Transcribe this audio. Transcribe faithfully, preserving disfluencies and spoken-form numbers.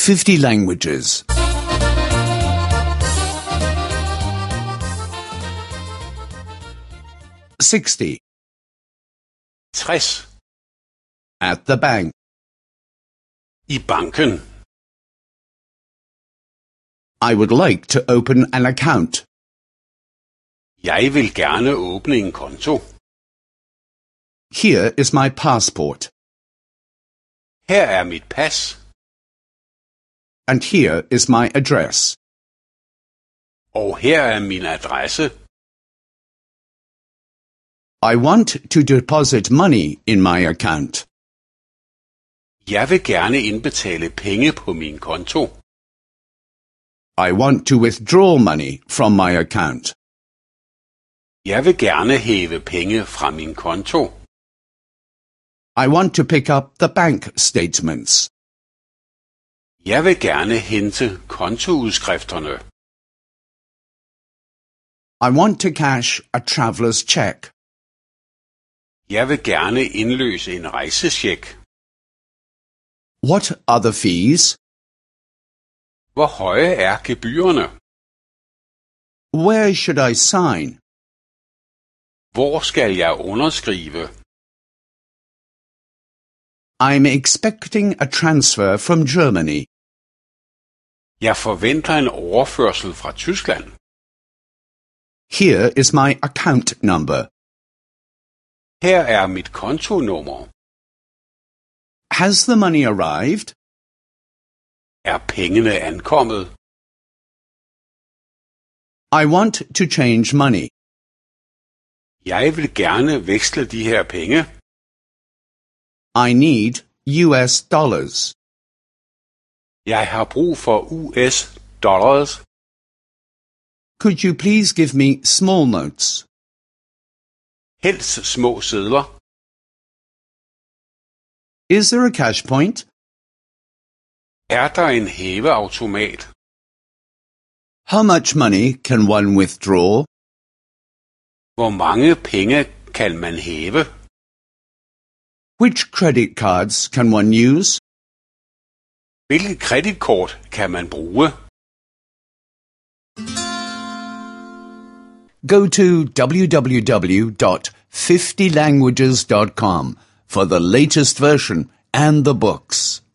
fifty languages. sixty. tres. At the bank. I banken. I would like to open an account. Jeg vil gerne åbne en konto. Here is my passport. Her er mit pas. And here is my address. Og her er min adresse. I want to deposit money in my account. Jeg vil gerne indbetale penge på min konto. I want to withdraw money from my account. Jeg vil gerne hæve penge fra min konto. I want to pick up the bank statements. Jeg vil gerne hente kontoudskrifterne. I want to cash a traveler's check. Jeg vil gerne indløse en rejsecheck. What are the fees? Hvor høje er gebyrerne? Where should I sign? Hvor skal jeg underskrive? I'm expecting a transfer from Germany. Jeg forventer en overførsel fra Tyskland. Here is my account number. Her er mit kontonummer. Has the money arrived? Er pengene ankommet? I want to change money. Jeg vil gerne veksle de her penge. I need U S dollars. Jeg har brug for U S dollars. Could you please give me small notes? Helst små sedler. Is there a cash point? Er der en hæveautomat? How much money can one withdraw? Hvor mange penge kan man hæve? Which credit cards can one use? Hvilket kreditkort kan man bruge? Go to w w w dot fifty languages dot com for the latest version and the books.